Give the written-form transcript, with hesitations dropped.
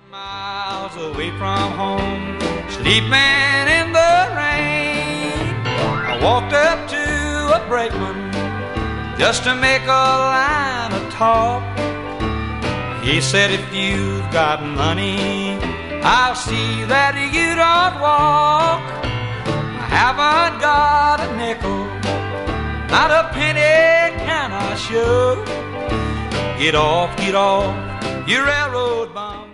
Miles away from home, sleeping in the rain. I walked up to a brakeman just to make a line of talk. He said, if you've got money, I'll see that you don't walk. I haven't got a nickel, not a penny can I show. Get off, you railroad bum.